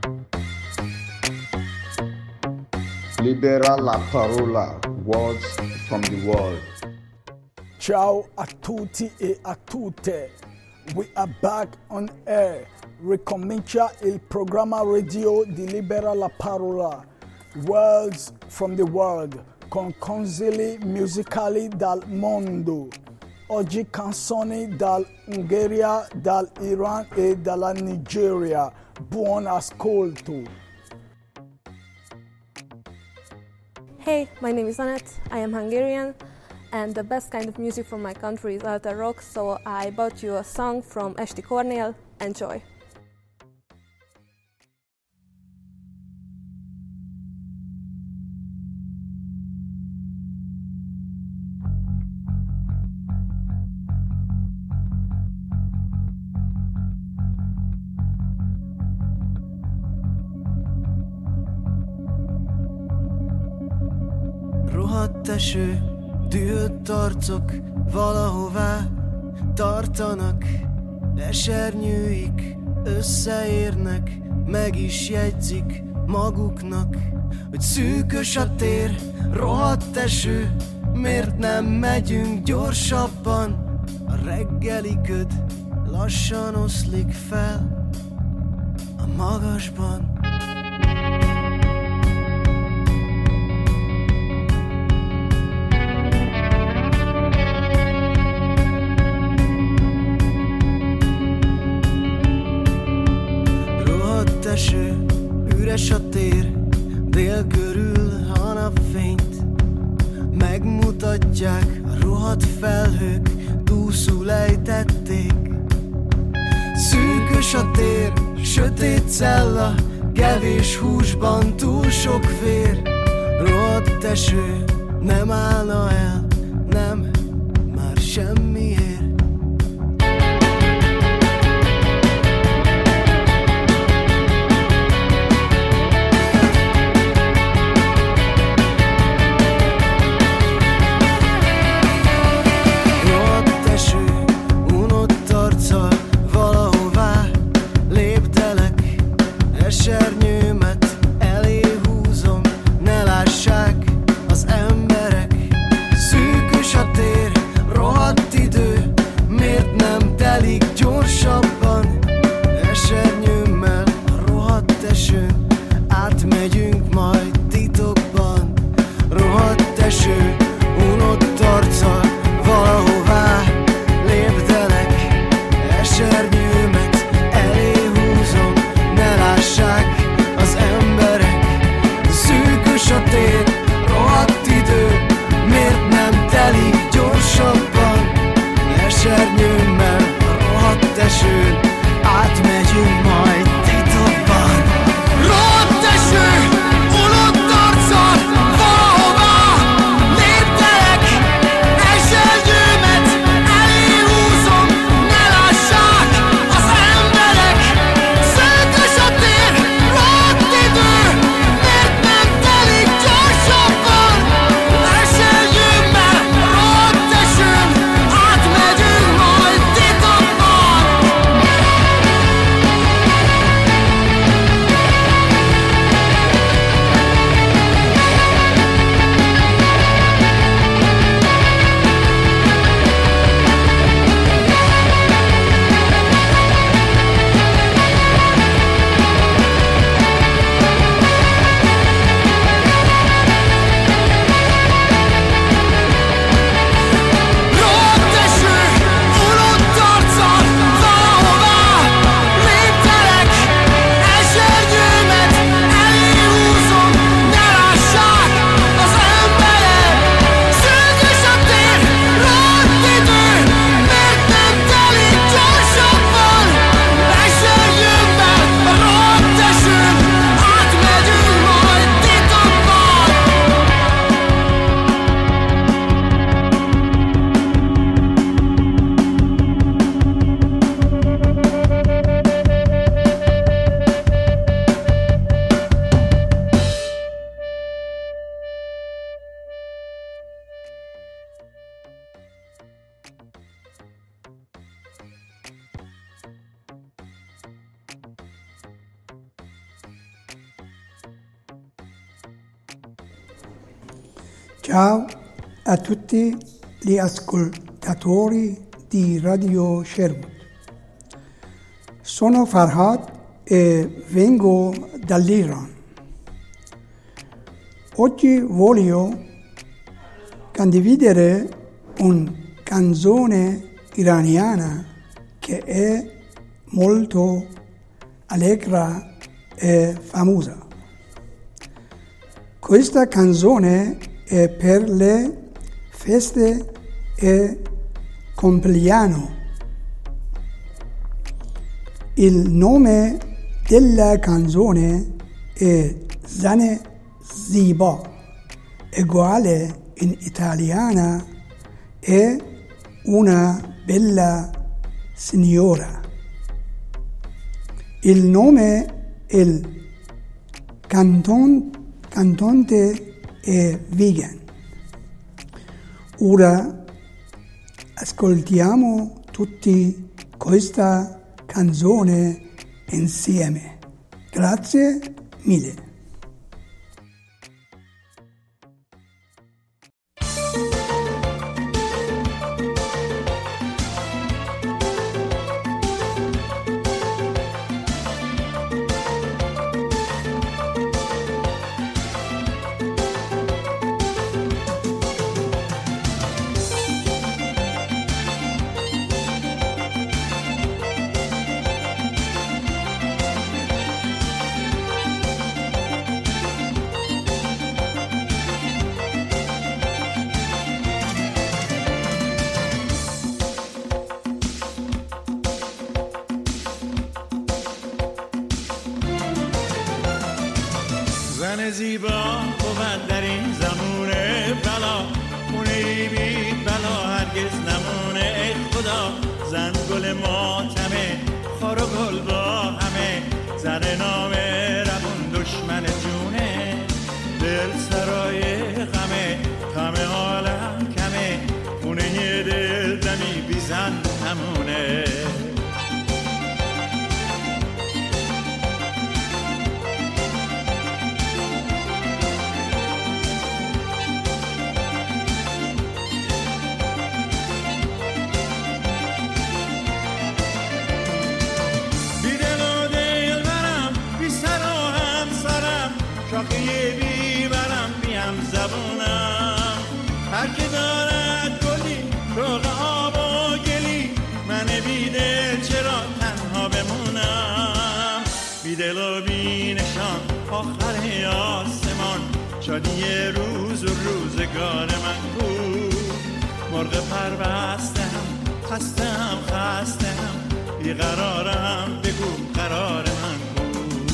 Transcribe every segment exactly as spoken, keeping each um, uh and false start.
Libera la parola, words from the world. Ciao a tutti e a tutte. We are back on air. Ricomincia il programma radio di Libera la parola, words from the world, con consigli musicali dal mondo. Oggi canzoni dall'Ungheria, dall'Iran e dalla Nigeria. Buon ascolto. Hey, my name is Anett, I am Hungarian, and the best kind of music from my country is alter rock, so I bought you a song from Esti Kornél. Enjoy! Rohadt eső, dühött arcok valahová tartanak, esernyőik összeérnek, meg is jegyzik maguknak, hogy szűkös a tér, rohadt eső, miért nem megyünk gyorsabban? A reggeli köd lassan oszlik fel a magasban. Eső, üres a tér, dél körül a napfényt megmutatják, a rohadt felhők túlszul ejtették. Szűkös a tér, sötét cella, kevés húsban túl sok vér. Rohadt eső, nem állna el, nem, már semmiért. Esernyőmet elé húzom, ne lássák az emberek. Szűkös a tér, rohadt idő, miért nem telik gyorsabban? Esernyőmmel a rohadt esőn átmegyünk majd titokban. Rohadt eső, unott arccal valahová lépdelek. Esernyőmet elé húzom, ne lássák az emberek. Szűkös a tér, rohadt idő, miért nem telik gyorsabban? Esernyőmmel a rohadt esőn átmegyünk majd titokban. Ciao a tutti gli ascoltatori di Radio Sherwood. Sono Farhad e vengo dall'Iran. Oggi voglio condividere una canzone iraniana che è molto allegra e famosa. Questa canzone è per le feste e compleanno. Il nome della canzone è Zane Ziba, uguale in italiano è una bella signora. Il nome il canton, cantante è Vegan. Ora ascoltiamo tutti questa canzone insieme. Grazie mille. زن زیبا بود در این زمونه بلا خونه بی بلا هرگز نمونه ای خدا زن گل ماتمه خار و گل با همه زن نامه روون دشمن جونه دل سرای غمه غم عالم کمه خونه دل دمی بی زن نمونه شاخه بیبرم بیم زبونم هر که دارد گلی روغ آب و گلی من بیدل چرا تنها بمونم بیدل و بی نشان آخر آسمان شادی روز و روزگار من بود مرغ پر بستم خستم خستم بیقرارم بگو قرار من بود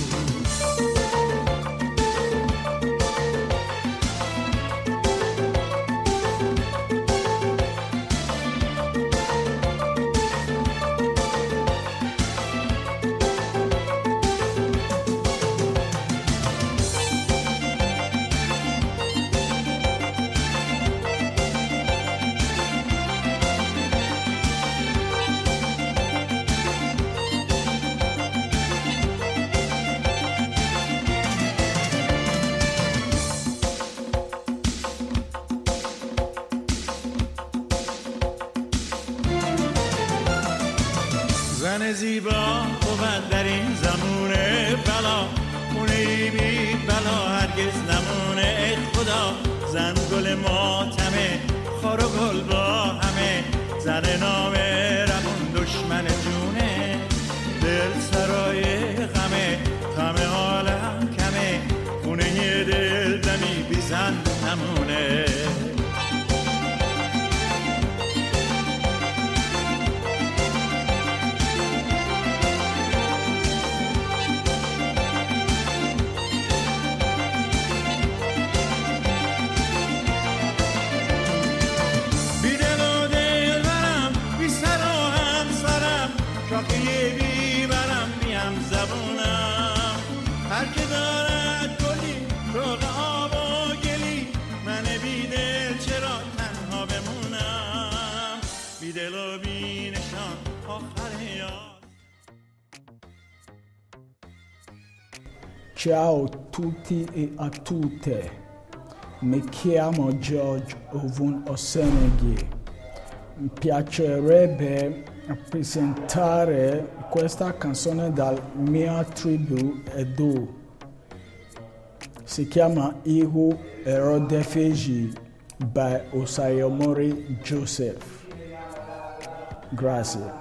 زن زیبا بود در این زمونه بلا خونه بی بلا هرگز نمونه ای خدا زن گل ماتمه خار و گل با همه زن نامه روون دشمن جونه دل سرای غمه غم عالم کمه خونه دل دمی بی زن نمونه شاخه بیبرم بیم زبونم هر که دارد گلی روغ آب و گلی من بیدل چرا تنها بمونم بیدل و بی نشان آخر یاد. Ciao tutti e a tutte. mi chiamo George Ovun Oseneghi. Mi piacerebbe presentare questa canzone dal mio tribù Edo. Si chiama Ihu Erodefeji by Osayomori Joseph. Grazie.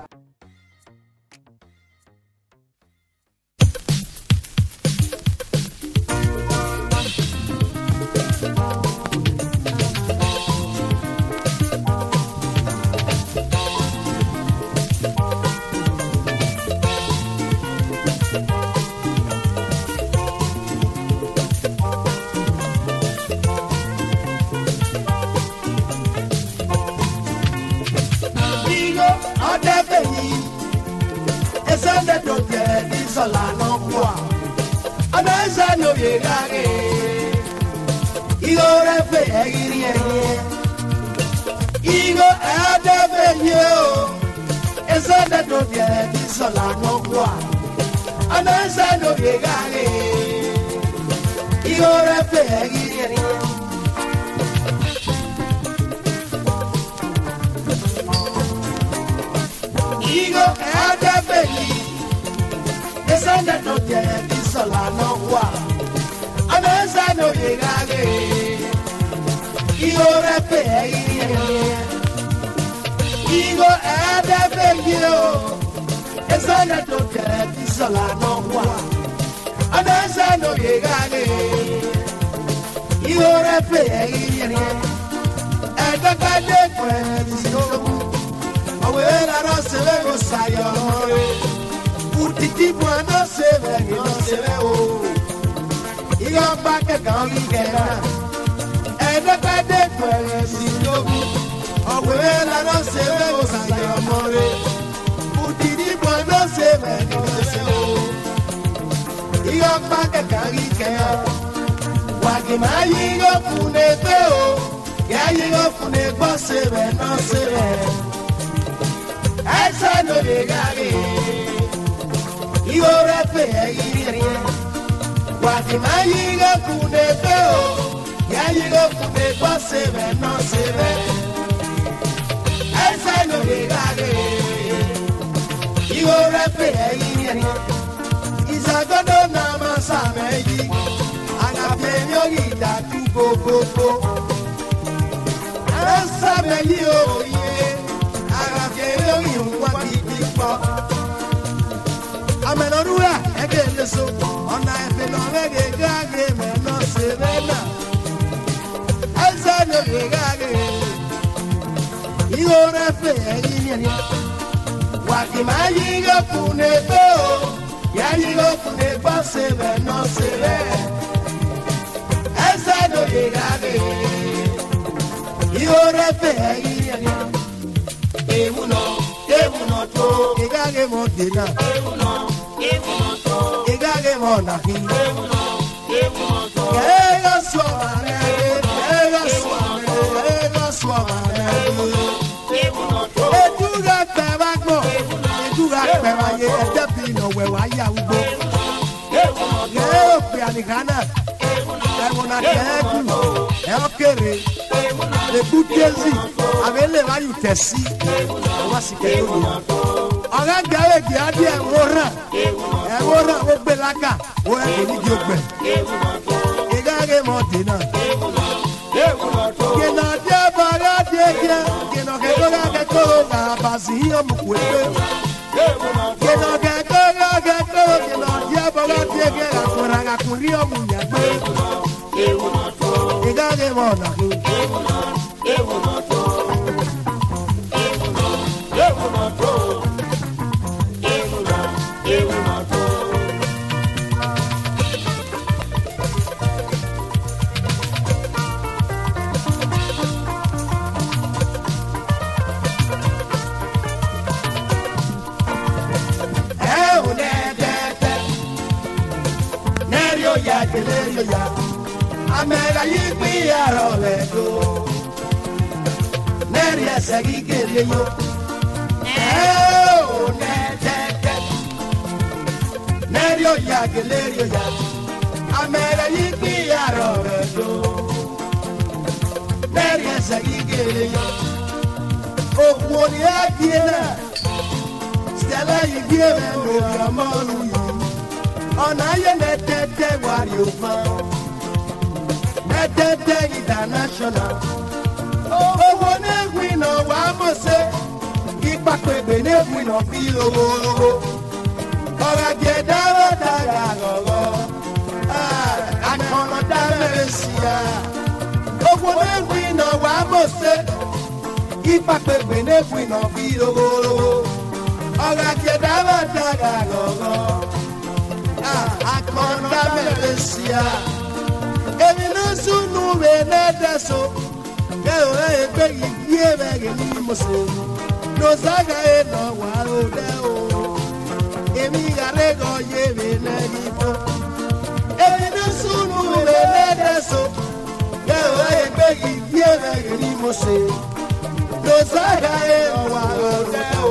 kele yo. Oh, the idea. Stella, you give me your money. On I net that what you found. Net that international. Oh, one we know, I must say. Keep back with the name we know feel. Or I get out of Ah, I can't damage. Oh, one we know, I must say. Keep back with the name we know feel. Ọ̀gá kẹ̀dá bá dàgbà gọ̀gọ̀, àkọ́ńdà mẹ́rin sí a. Èmi náà súnú rẹ̀ lẹ́dẹ̀ẹ́sọ, kẹ́hìn rẹ̀ ẹgbẹ́ yìí ẹ̀rẹ̀ rẹ̀ ní mọ̀sẹ̀. Lọ́sàgà ẹ̀ nà wà lóde o, èmi yàrá gọ̀ yé mi lẹ́yìn fún. Èmi náà súnú rẹ̀ lẹ́dẹ̀ẹ́sọ, kẹ́hìn rẹ̀ ẹgbẹ́ yìí ẹ̀rẹ̀ rẹ̀ ní mọ̀sẹ̀. Lọ́sàgà ẹ̀ nà wà lóde o.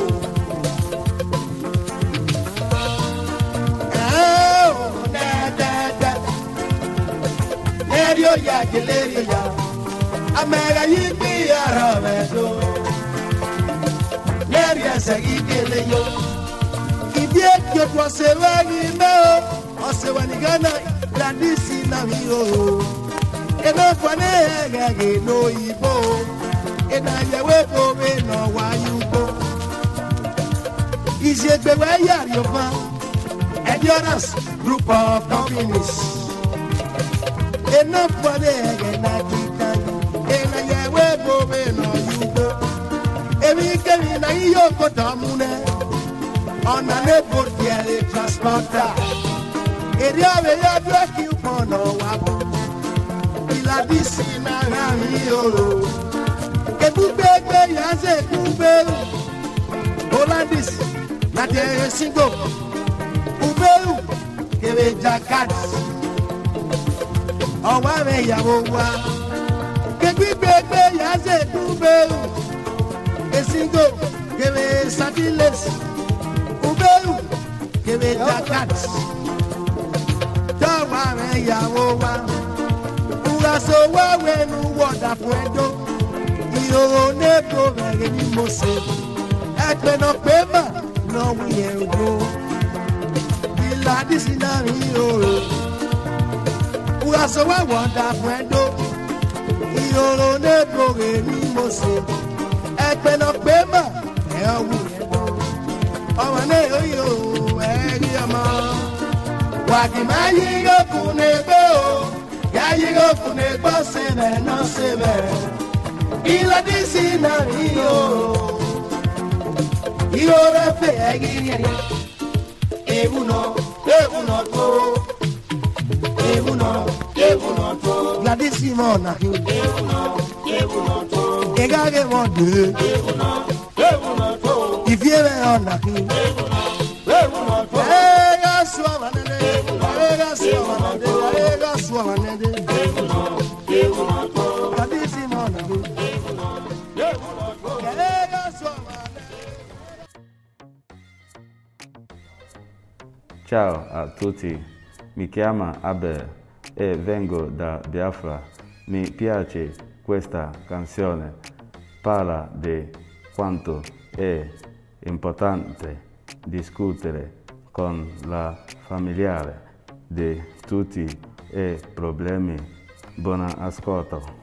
Yo ya gelere ya amega yipi arabedo Neria sagi gele yo Ibie kyo kwa sewani meo Osewani gana Landisi na miro Eno kwa negage no ibo Ena yewe kome no wayubo Izie bewe ya yofa Endurance group of companies Enough for the egg, and I get where moving on you go. Every getting a yoko damune on a network, the transporter. It is a you for no one. Il a dit si na ramiolo. Et vous bébé, yaz et coubé. Hollandis, la terre single. Oubé, que les jackets. Ọwọ́ rẹ̀ yàwó wa, kébí gbégbé yàzé dúbẹ̀rù, èsìngò kébé sadilẹ̀sì, ubẹ̀rù kébé jakat. Tọ́wọ́ rẹ̀ yàwó wa, ùràsó wá wẹ̀nu wọ̀dà fún ẹjọ́, ìhòòhò nébò rẹ̀ ní mọ̀sẹ̀, ẹgbẹ́ náà pé mà náà wí ẹ̀rọ, ìlàdí sí náà rí òòrò. Uraso wa wanda fuendo Iyoro nebo re ni mose Ekpe no pema E owu ebo Owa ne oyo Eri ama Waki ma yigo funebo Ya yigo funebo sebe no sebe Ila disi na iyo Iyoro fe egiri eri Ebu no, ebu no to Ebuno, ebuno to. Gladys Simona. Ebuno, ebuno to. Egage monde. Ebuno, ebuno to. Ifiere ona. Ebuno, ebuno to. Ega suava nede. Ega suava nede. Ega suava nede. Ebuno, ebuno to. Gladys Simona. Ebuno, ebuno to. Ega suava nede. Ciao a tutti. Mi chiamo Abel e vengo da Biafra. Mi piace questa canzone. Parla di quanto è importante discutere con la familiare di tutti i problemi. Buon ascolto.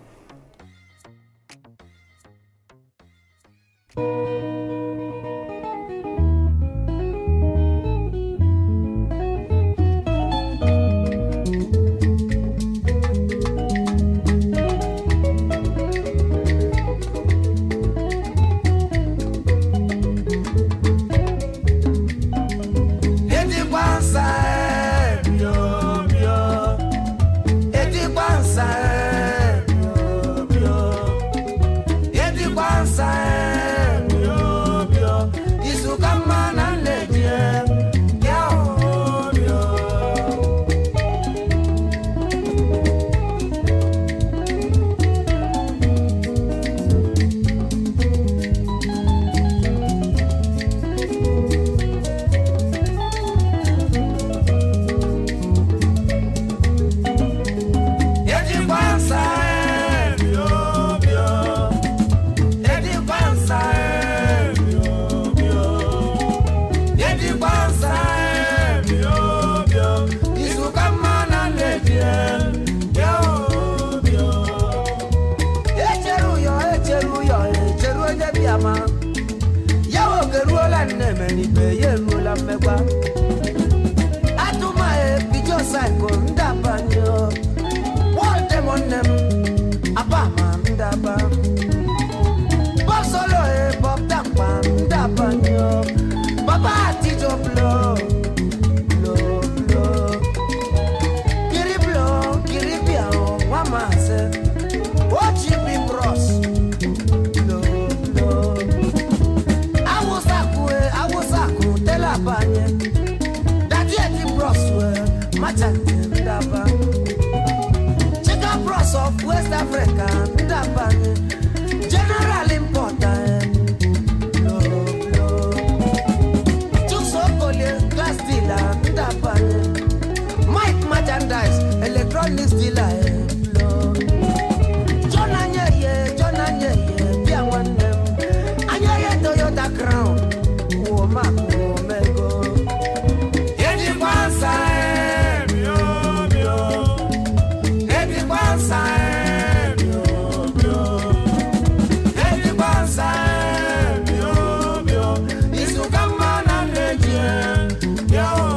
Eti kwansa, ko ndabanyo wote monem abama ndaba Bob solo e Bob Tampa ndabanyo Baba Tito Blow Blow Blow Kiri Blow Kiri Biao Wamase Ochibi Bros Blow Blow Awosaku e Awosaku Telabanye Dati Eti Bros we Machante ndaba Chica Bros of West Africa ndabanye General Importer Mike merchandise, electronics dealer. John Anyeye, John Anyeye, Pia one them. Anyeye Toyota Crown, oh my, oh my God. Every one side, yo, yo. Every one side, yo, yo. Every one side, yo, yo. It's to come on and let you, yo.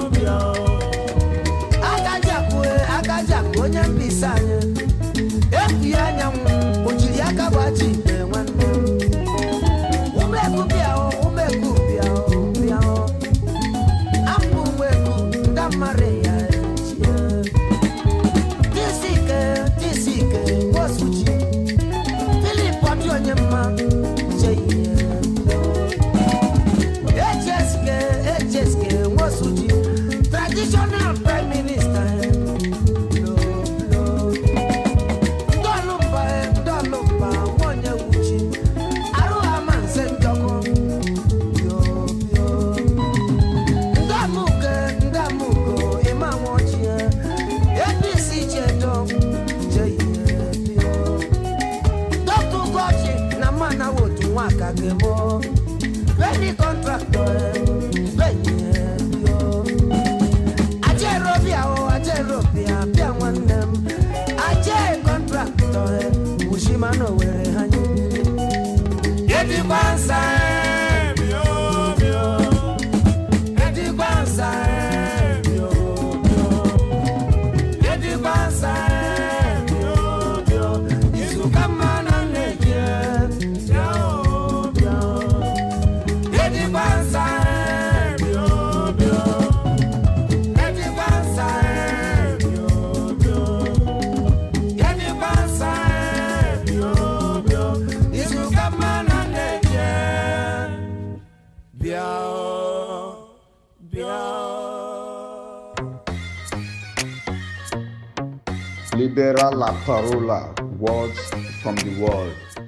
Onye mbisanye efi anya mu ojiri aka gbachi mbe nwanne umeku bia o umeku bia o bia o apu umeku ndamare ya echi tisike tisike wosuchi Philip odi onye mma cheye echeske echeske wosuchi traditional prime minister Very contractor, very yo. Aje robia o aje robia, pia one them. Aje contractor, Mushima no were hanyi. Yeti kwanza, yo yo. Yeti kwanza, yo yo. Yeti kwanza, yo yo. Isu kama na neje, yo. Libera la parola, words from the world.